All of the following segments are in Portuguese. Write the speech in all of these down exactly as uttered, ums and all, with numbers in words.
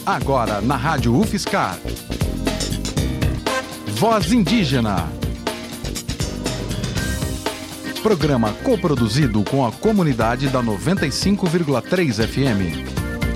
Agora na Rádio UFSCar. Voz Indígena. Programa coproduzido com a comunidade da noventa e cinco vírgula três F M.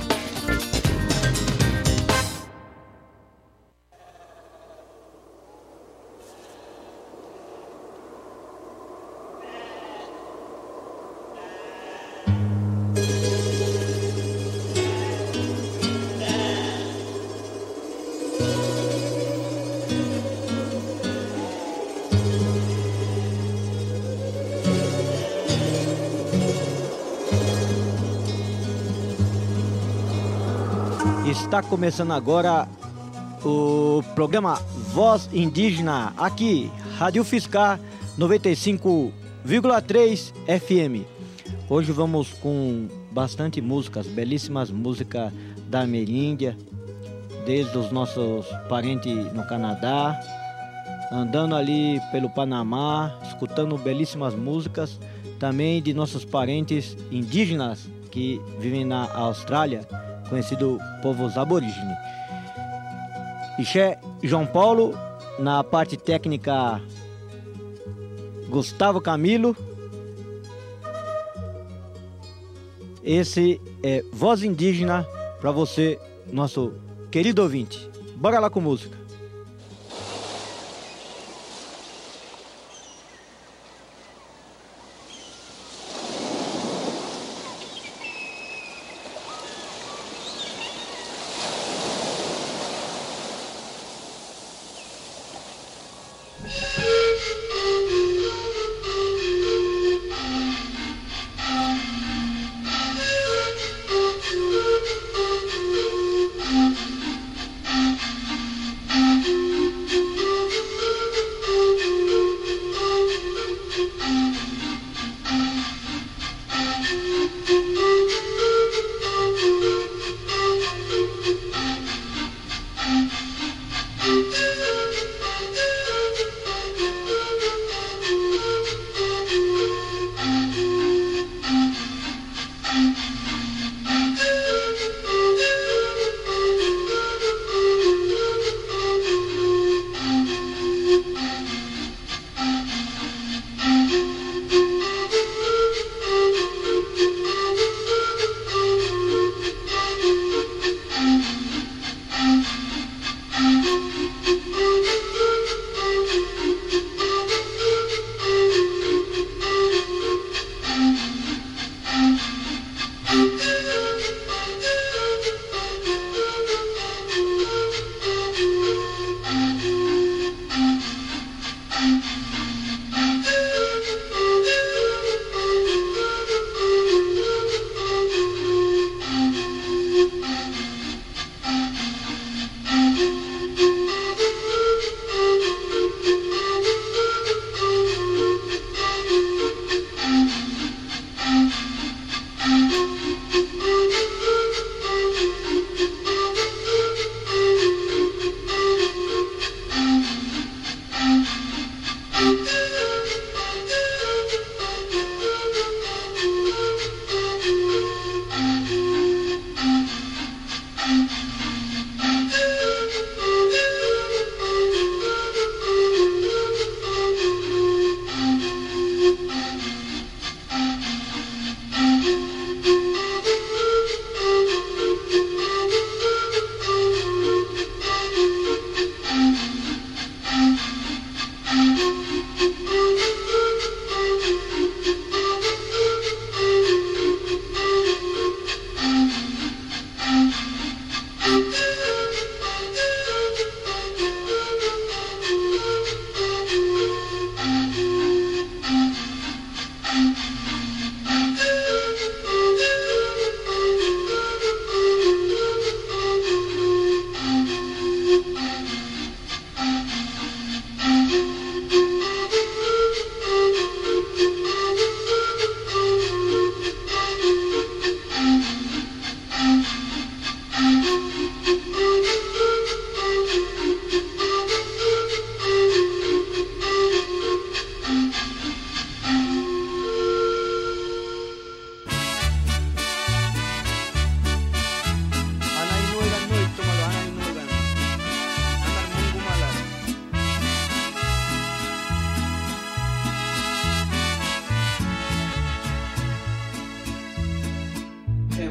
Está começando agora o programa Voz Indígena, aqui, Rádio UFSCar noventa e cinco vírgula três F M. Hoje vamos com bastante músicas, belíssimas músicas da Ameríndia, desde os nossos parentes no Canadá, andando ali pelo Panamá, escutando belíssimas músicas, também de nossos parentes indígenas que vivem na Austrália, conhecido povos aborígenes. Ixé João Paulo, na parte técnica Gustavo Camilo. Esse é Voz Indígena para você, nosso querido ouvinte. Bora lá com música. Mm-hmm.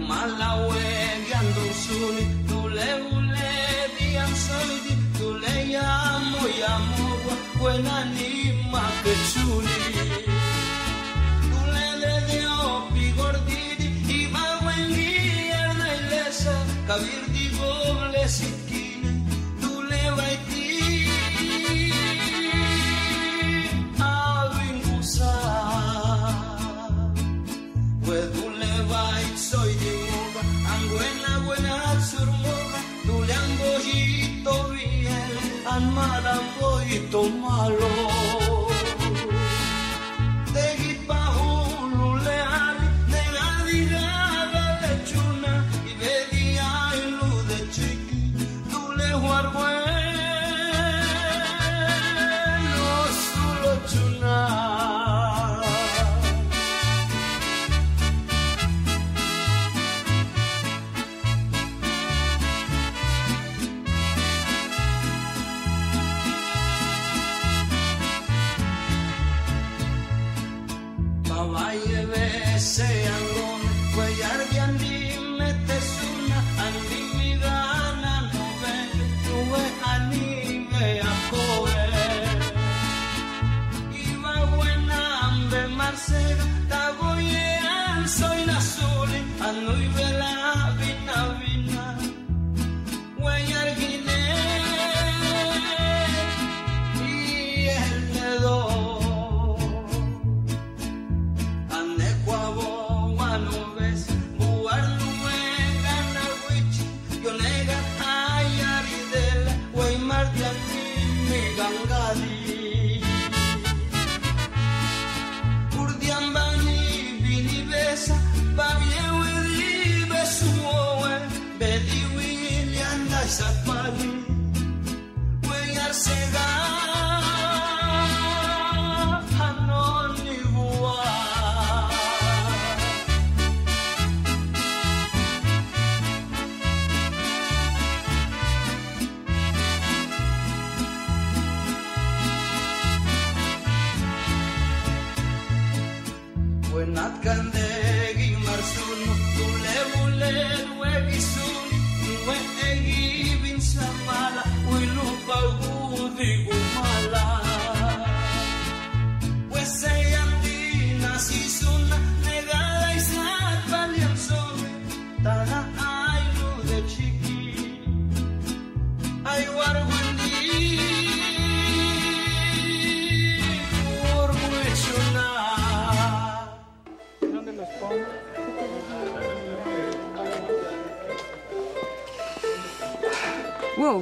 Wow.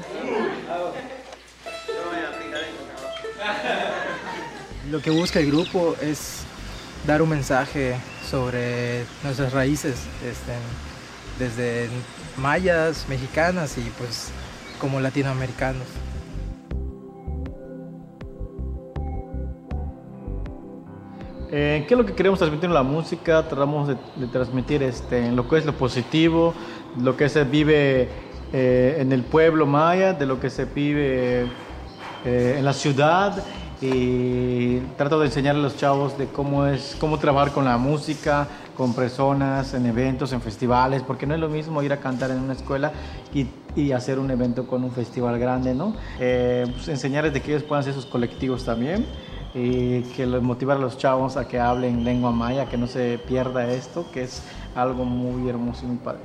Lo que busca el grupo es dar un mensaje sobre nuestras raíces, este, desde mayas, mexicanas y pues como latinoamericanos. Eh, ¿Qué es lo que queremos transmitir en la música? Tratamos de, de transmitir este, lo que es lo positivo, lo que se vive eh, en el pueblo maya, de lo que se vive eh, en la ciudad, y trato de enseñar a los chavos de cómo es, cómo trabajar con la música, con personas, en eventos, en festivales, porque no es lo mismo ir a cantar en una escuela y, y hacer un evento con un festival grande, ¿no? Eh, pues enseñarles de que ellos puedan hacer sus colectivos también, y que los motivar a los chavos a que hablen lengua maya, que no se pierda esto, que es algo muy hermoso y muy padre.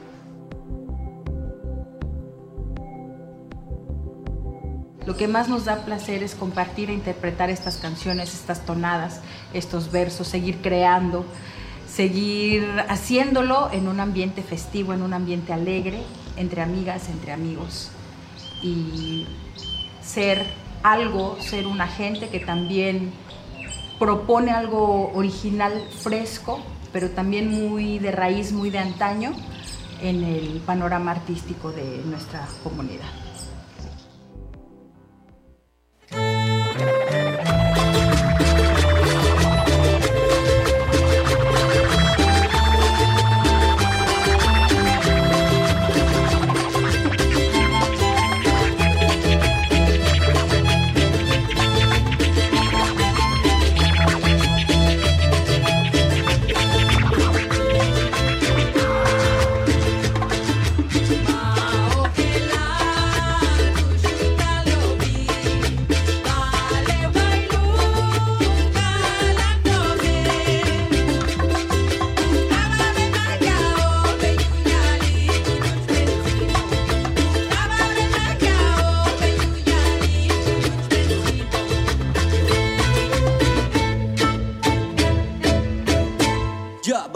Lo que más nos da placer es compartir e interpretar estas canciones, estas tonadas, estos versos, seguir creando, seguir haciéndolo en un ambiente festivo, en un ambiente alegre, entre amigas, entre amigos, y ser algo, ser una gente que también propone algo original, fresco, pero también muy de raíz, muy de antaño en el panorama artístico de nuestra comunidad.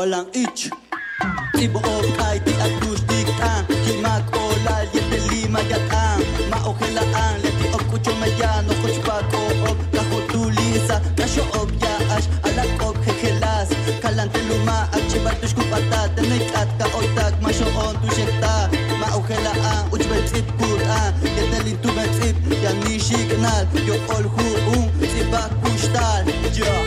walang ich. Ibo of ay di akustik ang Kimak olal yete lima yatang Maokelaan leti of kuchumayano Kuchpako of kahutulisa Nasyo of yaash alak of hekelas Kalante luma ag chibartush kupata Tenek at kaoitak masyo on tu shekta Maokelaan uchbet it putan Yetelin tu bet it Yanishi kanal Yo ol huung Sibak kushtal Yeah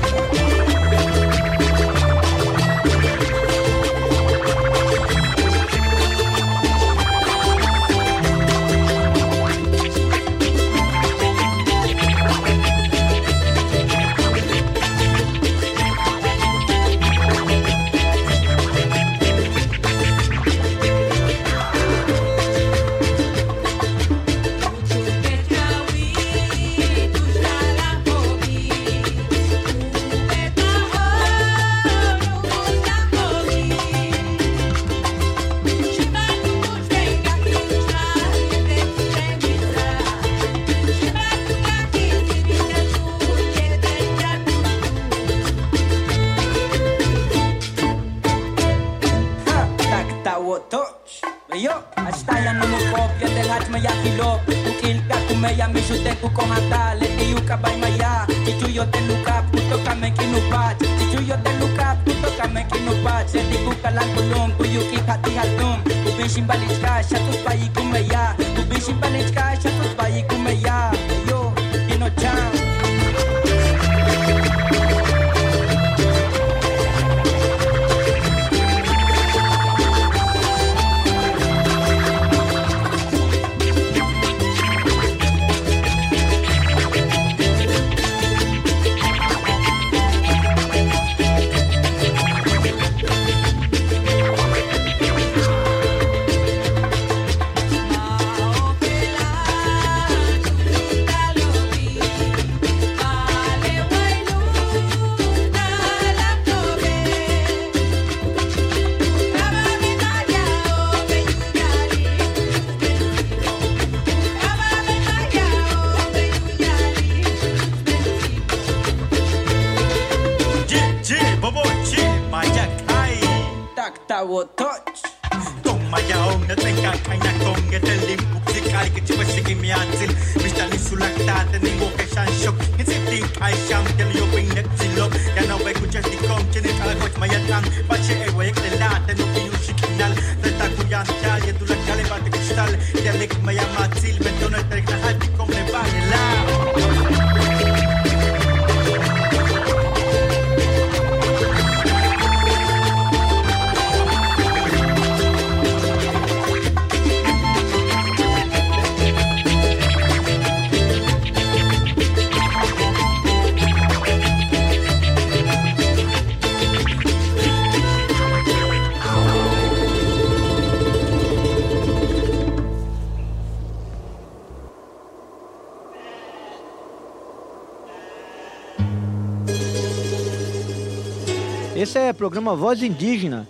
Esse é o programa Voz Indígena,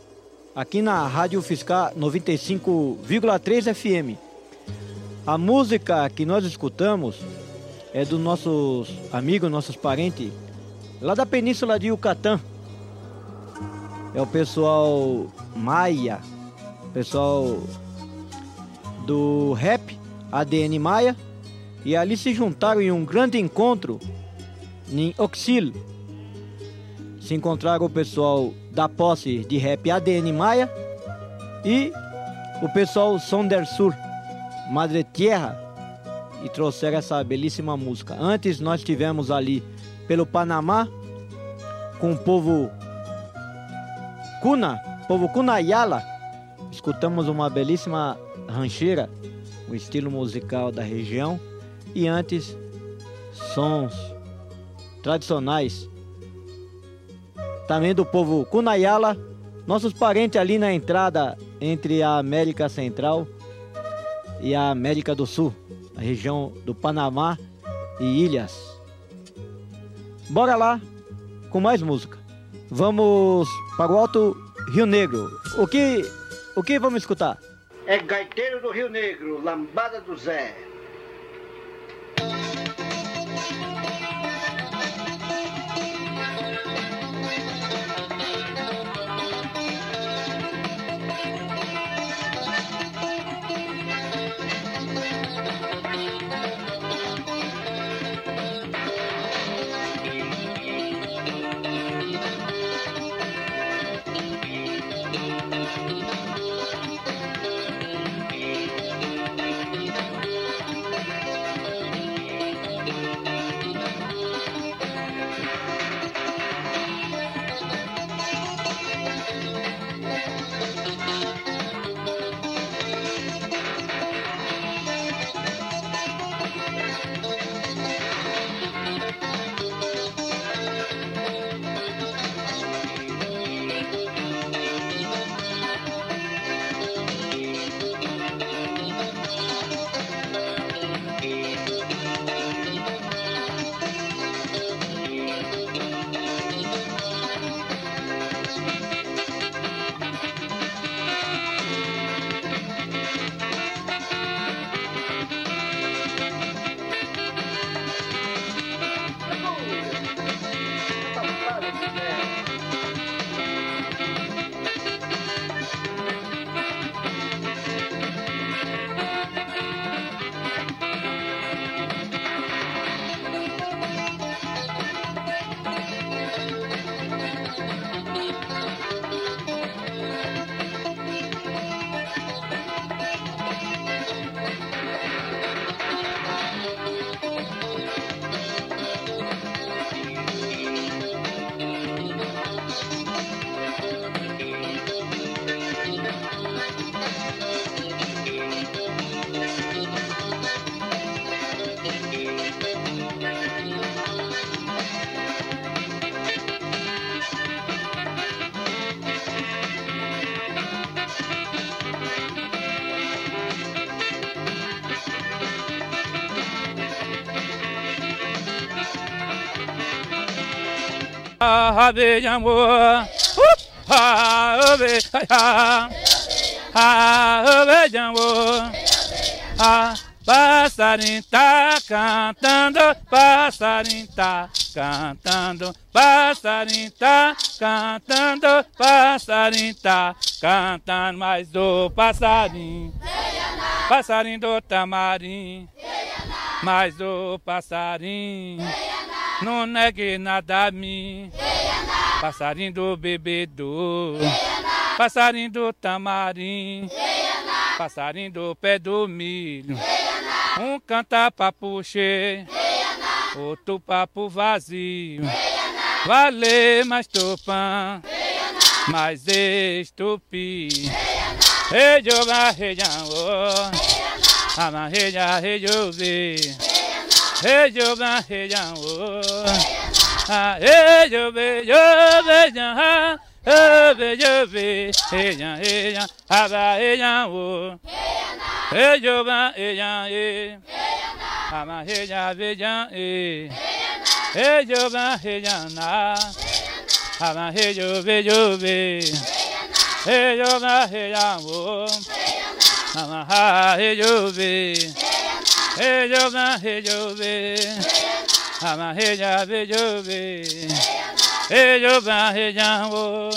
aqui na Rádio Fiscar noventa e cinco vírgula três F M. A música que nós escutamos é dos nossos amigos, nossos parentes, lá da Península de Yucatán. É o pessoal maia, pessoal do rap, A D N Maia, e ali se juntaram em um grande encontro em Oxil. Se encontraram o pessoal da posse de rap A D N Maia e o pessoal Som del Sur, Madre Tierra, e trouxeram essa belíssima música. Antes nós tivemos ali pelo Panamá com o povo Cuna, povo Cunayala. Escutamos uma belíssima rancheira, o estilo musical da região, e antes sons tradicionais também do povo Cunayala, nossos parentes ali na entrada entre a América Central e a América do Sul, a região do Panamá e ilhas. Bora lá com mais música. Vamos para o Alto Rio Negro. O que, o que vamos escutar? É Gaiteiro do Rio Negro, Lambada do Zé. ha be jambo ha be ha ha be jambo ha. Passarinho tá cantando, passarinho tá cantando, passarinho tá cantando, passarinho tá cantando, mais do passarinho, passarinho do tamarim, mais do passarinho, não negue nada a mim, passarinho do bebedouro, passarinho do tamarim, passarinho do pé do milho. Um canta papo cheio, outro papo vazio. Vale mais topã, mais estupi. Rejoga, rejão, ama reja, rejove. Rejoga, rejão, rejove, jove, jove. Ebe jove, eya eya, aba eya o. Eyo ba eya e, ama eya eya e. Eyo ba eya na, ama eyo be jove. Eyo ba eya o, ama ha eyo be. Eyo ba eyo be, ama eya be jove. Eyo ba eya o.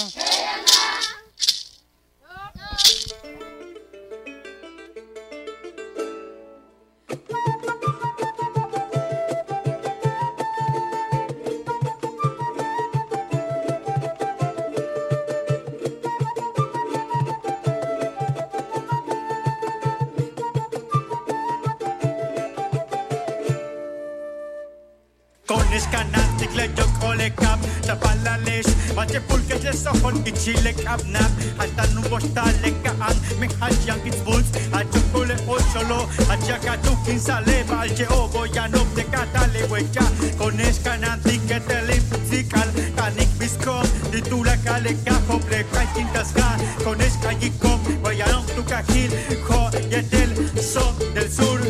Sohon ichilek abnap hasta nu bostale kaan me hajan kits bulls a chokole ocholo a chakatu kin sale balche ogo ya no te katale wecha con escananti que te limpical canik bisco titula kale ka komple kaintas ka con escayico voy a no tu cajil jo yetel son del sur.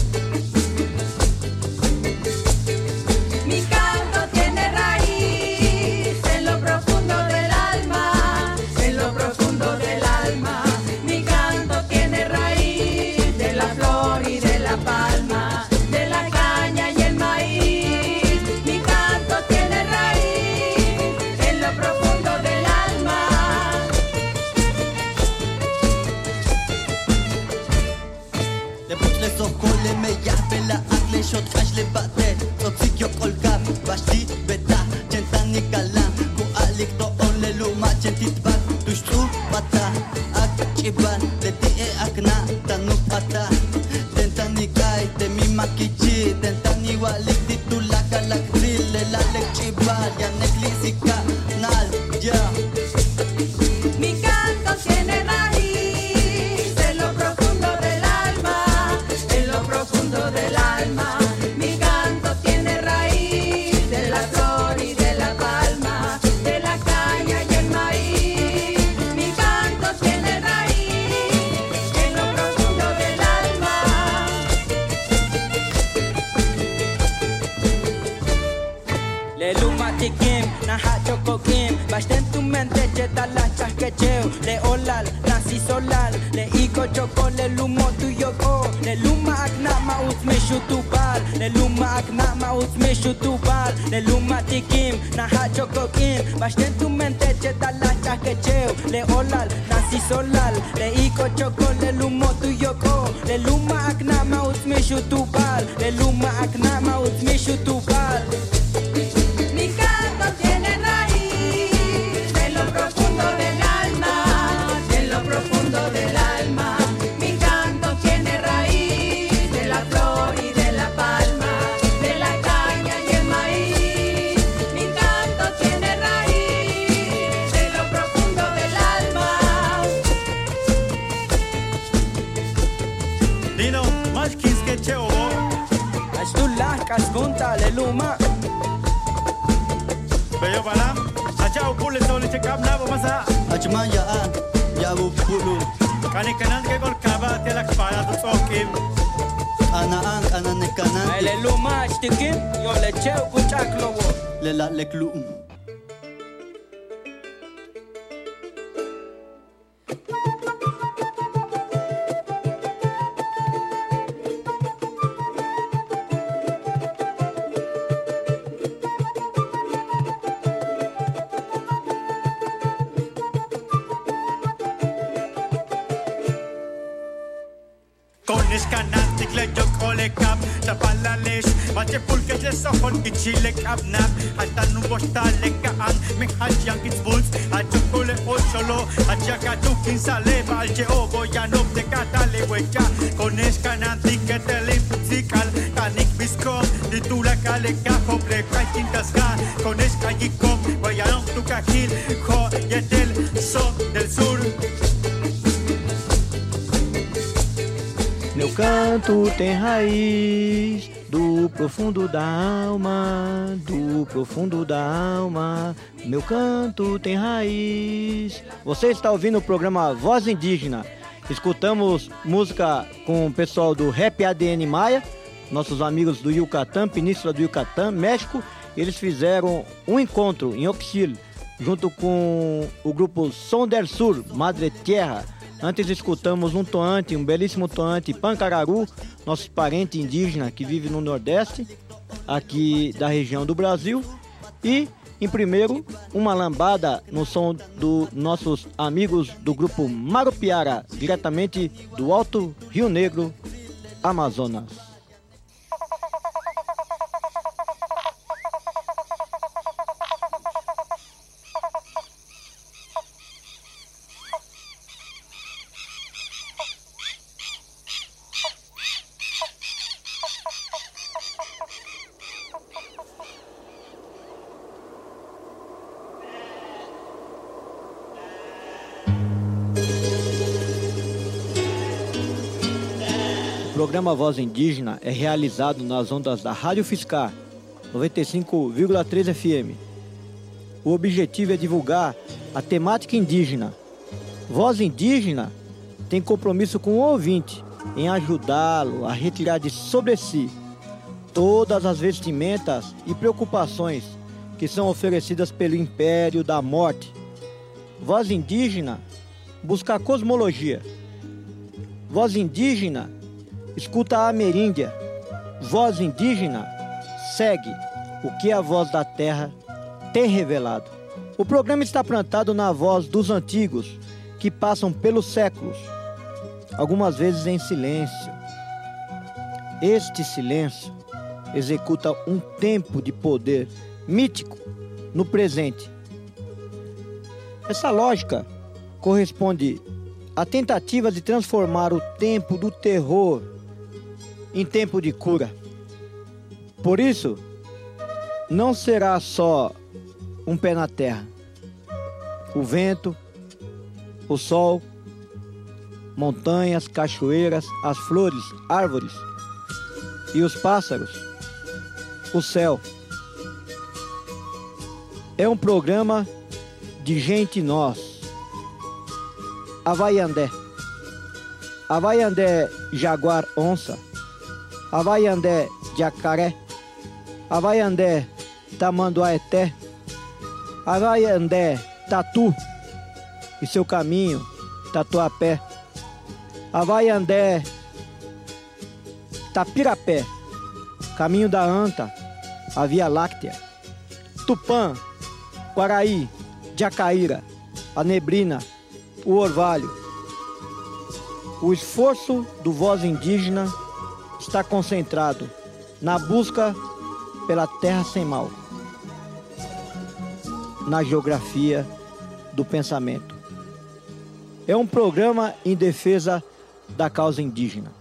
Shot cash le bate, toxicyo kolka, bashti beta, chentani kalam, ku alik to on le luma chentit bak, tushtu bata, ak chiban, le tie akna, tanu pata, tentani kai, te mi makichi, tentani walik titulaka lak drill, le la lek chiban, ya neglisika, nal, ya. Mi canto tiene raíz en lo profundo del alma, en lo profundo del alma. Basta en tu mente cheta la chasquecheo le olal, nasi solal le iko choco le lumo tu yoko le luma akna ma utme shutubal le luma akna ma utme shutubal le luma tikim na ha choco kim basta en tu mente cheta la chasquecheo le olal, nasi solal le iko choco le lumo tu yoko le luma akna ma utme shutubal le luma akna ma utme shutubal. Mi canto tiene raíz en lo profundo del alma, en lo profundo del alma. Mi canto tiene raíz de la flor y de la palma, de la caña y el maíz. Mi canto tiene raíz en lo profundo del alma. Dino, más quis que cheo. As tu las cascunta le luma. Bayo balam, aja upule soli cekap nabo masa. Ajma ya an, ya upulu. Kani kanan ke gol kaba telak para tu sokim. Ana an, ana ne kanan. Le luma shtikim, yo le cheu kuchak lowo. Le la le klum. Con escanantic le jokole cap Tapalales Mache pulque le sohon Kichile cap nap Hatan un postale kaan Me hajan kits bulls A jokole ocholo A chakatukin saleva Al jeobo yanop de katale huecha Con escanantic que te limpical Kanik biscom Ditula kale kajo Pleca quintas gan Con escayikom Guayanok tu cajil Jo yetel son del sur. Meu canto tem raiz do profundo da alma, do profundo da alma. Meu canto tem raiz. Você está ouvindo o programa Voz Indígena. Escutamos música com o pessoal do Rap A D N Maia, nossos amigos do Yucatán, Península do Yucatán, México. Eles fizeram um encontro em Oxil, junto com o grupo Som del Sur, Madre Tierra. Antes escutamos um toante, um belíssimo toante, Pancararu, nosso parente indígena que vive no Nordeste, aqui da região do Brasil. E, em primeiro, uma lambada no som dos nossos amigos do grupo Marupiara, diretamente do Alto Rio Negro, Amazonas. O programa Voz Indígena é realizado nas ondas da Rádio Fiscar, noventa e cinco vírgula três F M. O objetivo é divulgar a temática indígena. Voz Indígena tem compromisso com o ouvinte em ajudá-lo a retirar de sobre si todas as vestimentas e preocupações que são oferecidas pelo Império da Morte. Voz Indígena busca a cosmologia. Voz Indígena escuta a ameríndia. Voz Indígena segue o que a voz da terra tem revelado. O programa está plantado na voz dos antigos que passam pelos séculos, algumas vezes em silêncio. Este silêncio executa um tempo de poder mítico no presente. Essa lógica corresponde à tentativa de transformar o tempo do terror em tempo de cura. Por isso, não será só um pé na terra. O vento, o sol, montanhas, cachoeiras, as flores, árvores e os pássaros, o céu. É um programa de gente nós. Havaiandé. Havaiandé jaguar onça. Havaiandé jacaré. Havaiandé tamanduaeté. Havaiandé tatu e seu caminho, Tatuapé. Havaiandé Tapirapé, caminho da anta, a Via Láctea. Tupã, Quaraí, Jacaíra, a neblina, o orvalho. O esforço do Voz Indígena está concentrado na busca pela terra sem mal, na geografia do pensamento. É um programa em defesa da causa indígena.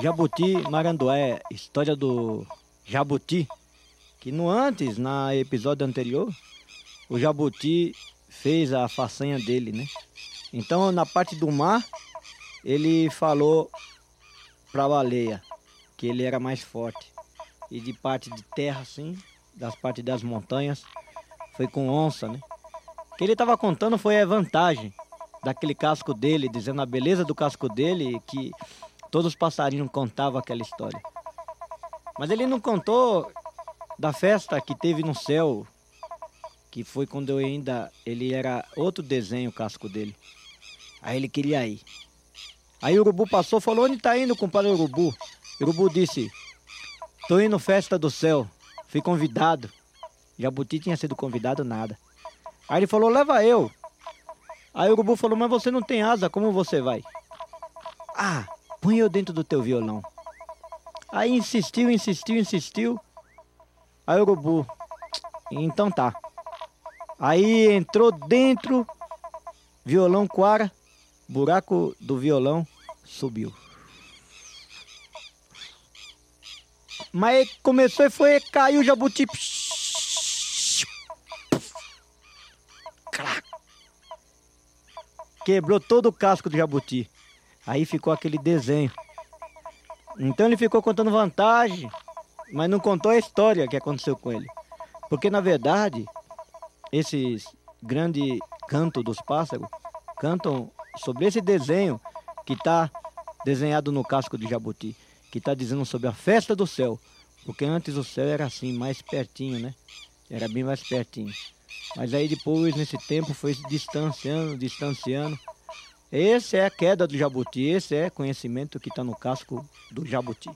Jabuti Marandué, história do Jabuti, que no antes, na episódio anterior, o Jabuti fez a façanha dele, né? Então, na parte do mar, ele falou pra baleia que ele era mais forte. E de parte de terra, assim, das partes das montanhas, foi com onça, né? O que ele estava contando foi a vantagem daquele casco dele, dizendo a beleza do casco dele, que todos os passarinhos contavam aquela história. Mas ele não contou da festa que teve no céu, que foi quando eu ainda, ele era outro desenho o casco dele. Aí ele queria ir. Aí o urubu passou e falou: onde tá indo, compadre urubu? O urubu disse: tô indo festa do céu, fui convidado. Jabuti tinha sido convidado, nada. Aí ele falou: leva eu. Aí o urubu falou: mas você não tem asa, como você vai? Ah, põe eu dentro do teu violão. Aí insistiu, insistiu, insistiu. Aí o urubu: então tá. Aí entrou dentro, violão coara, buraco do violão subiu. Mas começou e foi, caiu o jabuti. Quebrou todo o casco do jabuti. Aí ficou aquele desenho. Então ele ficou contando vantagem, mas não contou a história que aconteceu com ele. Porque na verdade, esses grandes cantos dos pássaros cantam sobre esse desenho que está desenhado no casco do jabuti, que está dizendo sobre a festa do céu. Porque antes o céu era assim, mais pertinho, né? Era bem mais pertinho. Mas aí depois, nesse tempo, foi se distanciando, distanciando. Essa é a queda do jabuti, esse é conhecimento que está no casco do jabuti.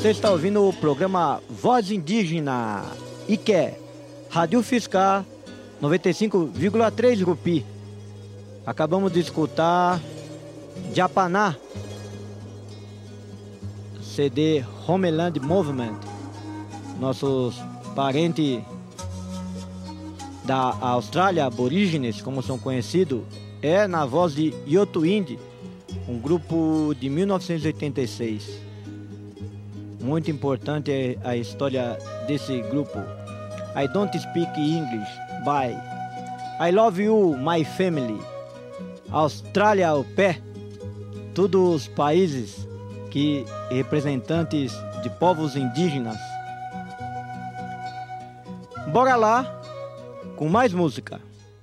Você está ouvindo o programa Voz Indígena, I Q E, Rádio Fiscar noventa e cinco vírgula três Rupi. Acabamos de escutar Japaná, C D Homeland Movement, nossos parentes da Austrália, aborígenes, como são conhecidos, é na voz de Yoto Indi, um grupo de mil novecentos e oitenta e seis. Muito importante é a história desse grupo. I don't speak English, bye. I love you, my family. Austrália ao pé. Todos os países que representantes de povos indígenas. Bora lá com mais música.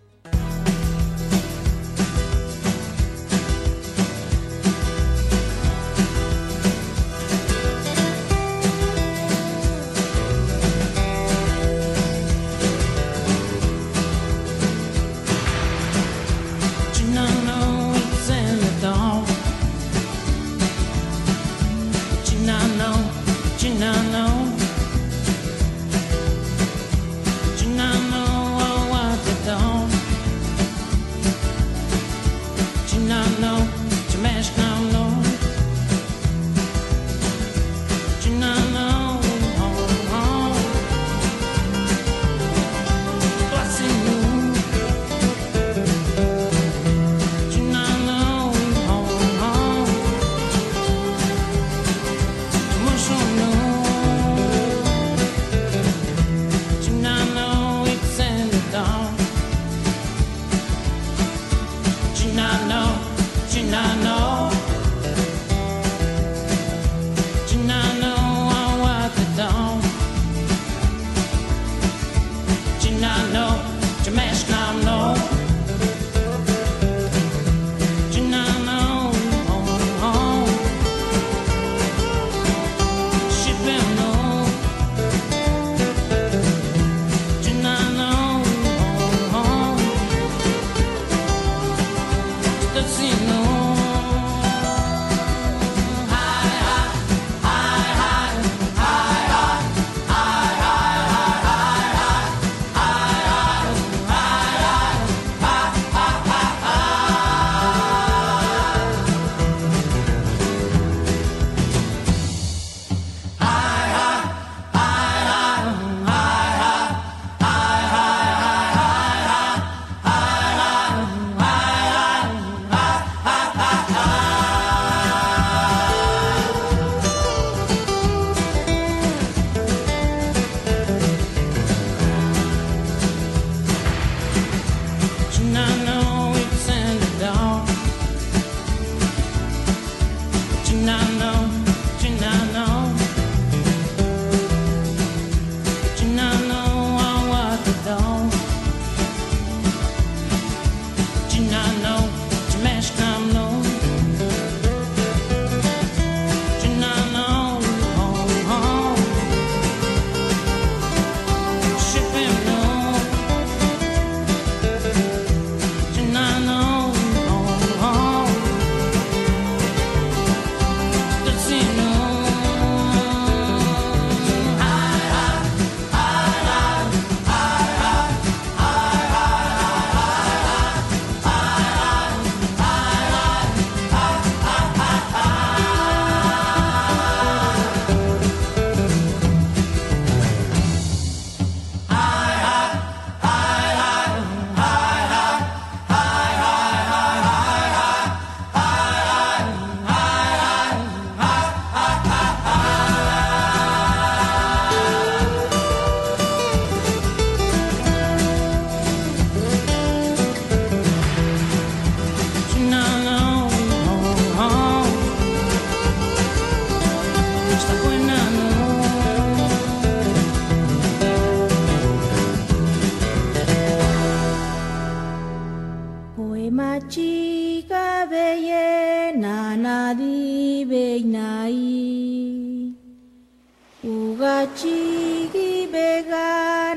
Ugachigi bega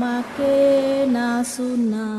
namake nasuna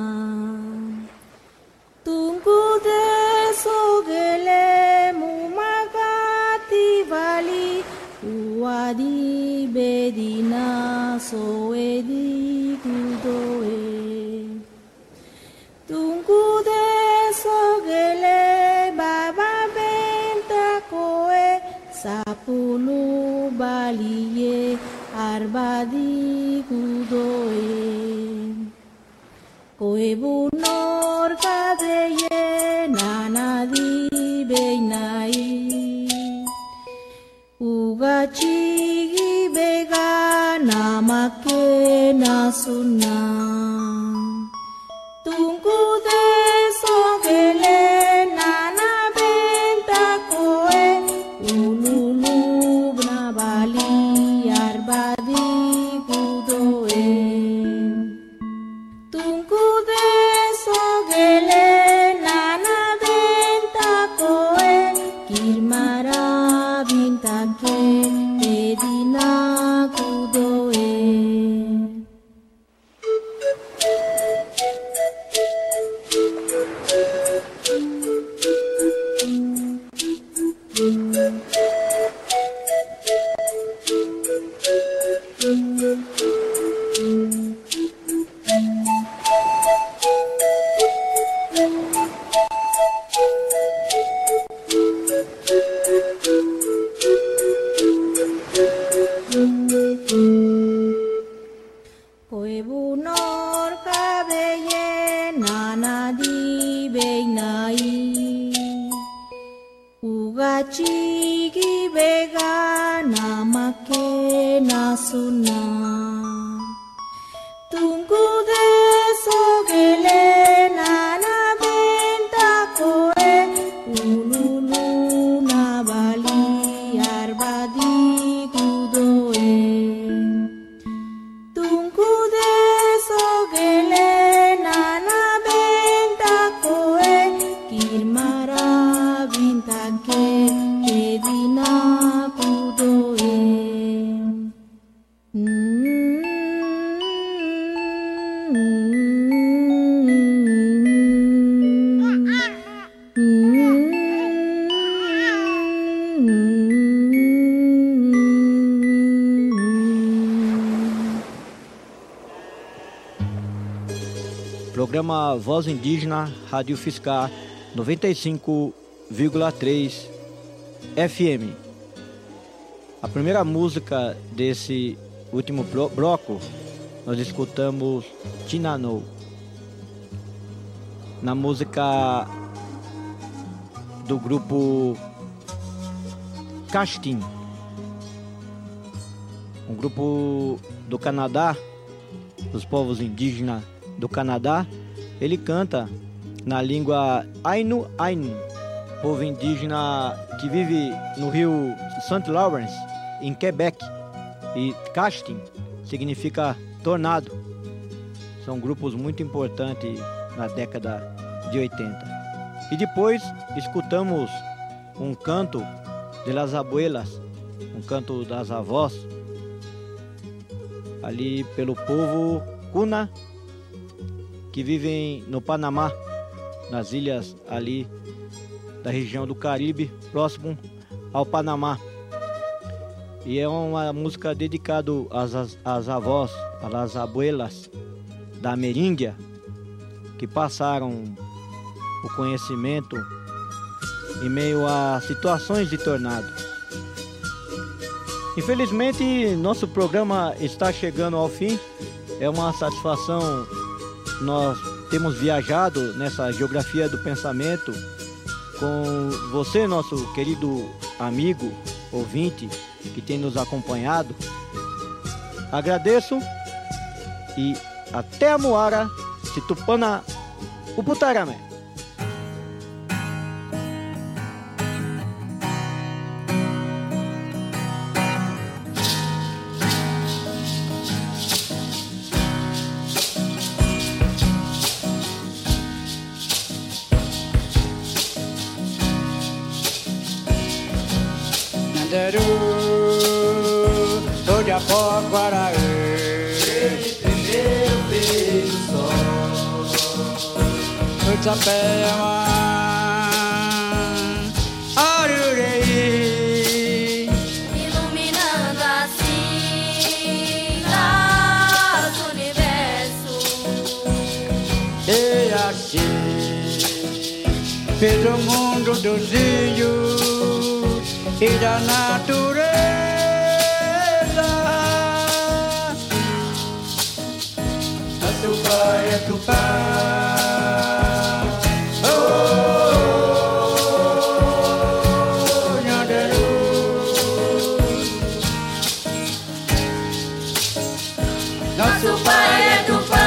Tungu de sogele mumagati vali Uwa di bedina soe di kudoe tunggu de sogele baba benta koe sapulu baliye arba di kudoe koe bunor kadeye nana di beinai uga chigi bega namake nasuna tunggu de sogele nana benta koe ululu bnabali arbadi kudoe tunggu de sogele nana benta koe kirmara bintake edina kudoe koe bunor kabeye nana di beinai uga chigi bega namake nasuna tunggu de sogele nana benta koe ululu nabali arbadi kudoe tunggu de sogele nana benta koe kirmara bintake edina kudoe Programa Voz Indígena, Rádio Fiscar noventa e cinco vírgula três F M. A primeira música desse último bloco, nós escutamos Tinano. Na música do grupo Castin, um grupo do Canadá, dos povos indígenas do Canadá. Ele canta na língua Ainu Ainu, povo indígena que vive no rio Saint Lawrence, em Quebec. E Castin significa tornado. São grupos muito importantes na década de oitenta. E depois escutamos um canto de las abuelas, um canto das avós, ali pelo povo Kuna, que vivem no Panamá, nas ilhas ali da região do Caribe, próximo ao Panamá. E é uma música dedicada às, às, às avós, às abuelas da Ameríndia, que passaram o conhecimento em meio a situações de tornado. Infelizmente, nosso programa está chegando ao fim. É uma satisfação. Nós temos viajado nessa geografia do pensamento com você, nosso querido amigo, ouvinte, que tem nos acompanhado. Agradeço e até a Moara, se tupana o Putaramé. Nanderu, toja po guaraê. Aquele primeiro beijo só. Utapema, Arurei, iluminando a fez o mundo dos índios e da natureza. Tupá é Tupá. Oh, Nhanderu. Nosso pai é Tupá.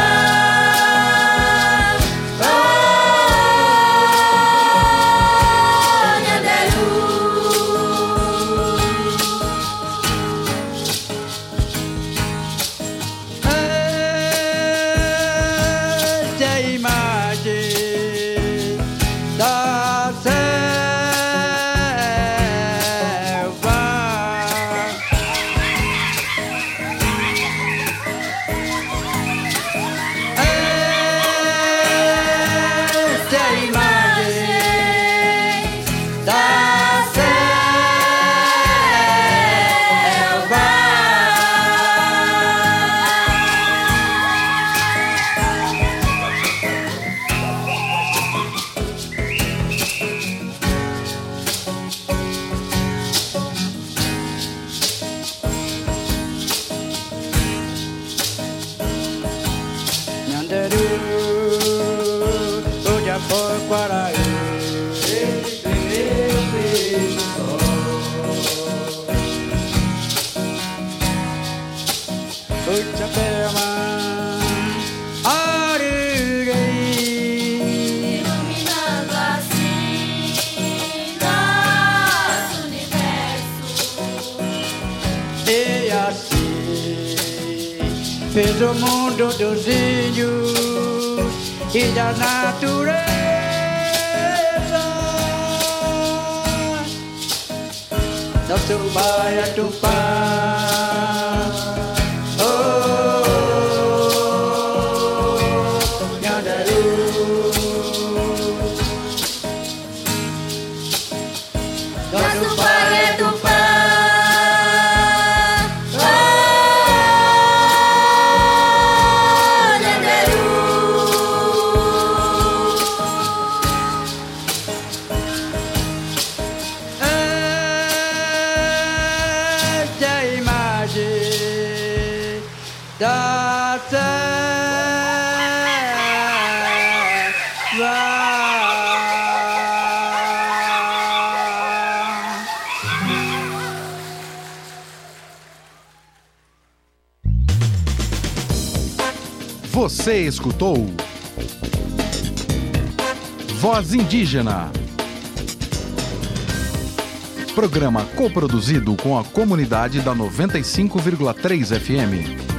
Fez o mundo dos índios e da natureza. Nosso pai é Tupá. Oh, Nhanderu. Nosso pai é Tupá. Você escutou Voz Indígena, programa coproduzido com a comunidade da noventa e cinco vírgula três F M.